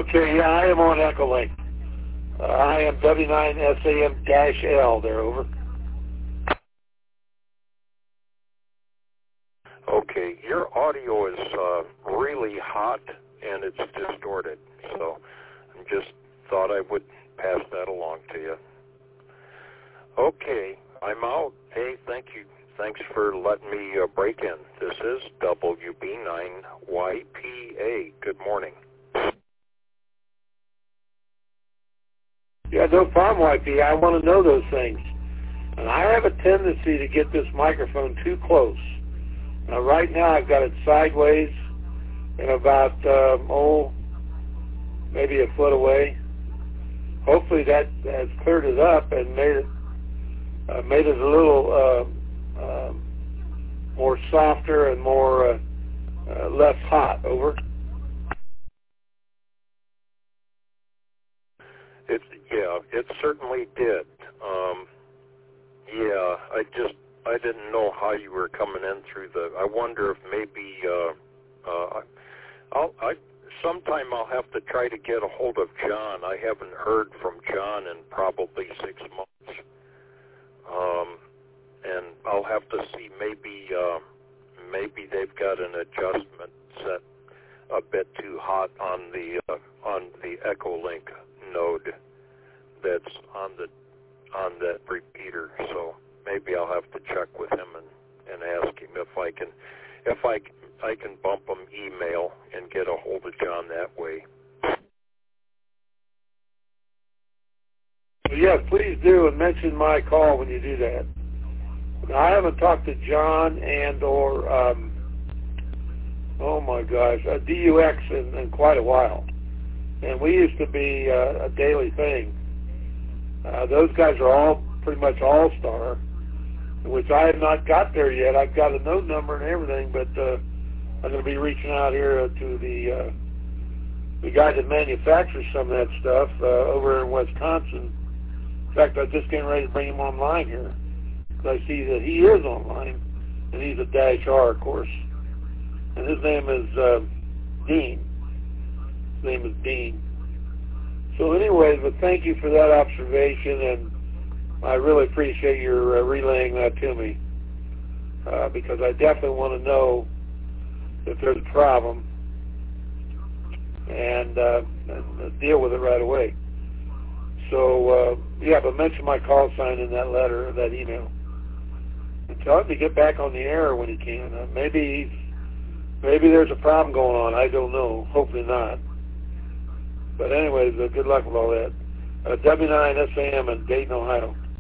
Okay, yeah, I am on Echolink. I am W9SAM-L there, over. Okay, your audio is really hot and it's distorted, so I just thought I would pass that along to you. Okay, I'm out. Hey, thank you. Thanks for letting me break in. This is WB9YPA. Good morning. Yeah, no problem, YP. I want to know those things. And I have a tendency to get this microphone too close. Now, right now, I've got it sideways and about, maybe a foot away. Hopefully that has cleared it up and made it a little more softer and more less hot. Over. It certainly did. I didn't know how you were coming in through I wonder if maybe sometime I'll have to try to get a hold of John. I haven't heard from John in probably 6 months. And I'll have to see maybe they've got an adjustment set a bit too hot on the Echolink node that's on that repeater. So maybe I'll have to check with him and ask him if I can bump him email and get a hold of John that way. Yeah, please do, and mention my call when you do that. Now, I haven't talked to John or DUX in quite a while, and we used to be a daily thing. Those guys are all pretty much all-star, which I have not got there yet. I've got a note number and everything, but I'm going to be reaching out here to the guy that manufactures some of that stuff over in Wisconsin. In fact, I'm just getting ready to bring him online here, because I see that he is online, and he's a -R, of course. And his name is Dean. His name is Dean. So anyway, but thank you for that observation, and I really appreciate your relaying that to me, because I definitely want to know if there's a problem and deal with it right away. So, but mention my call sign in that letter, that email. And tell him to get back on the air when he can. Maybe there's a problem going on. I don't know. Hopefully not. But anyways, good luck with all that. W9SAM in Dayton, Ohio.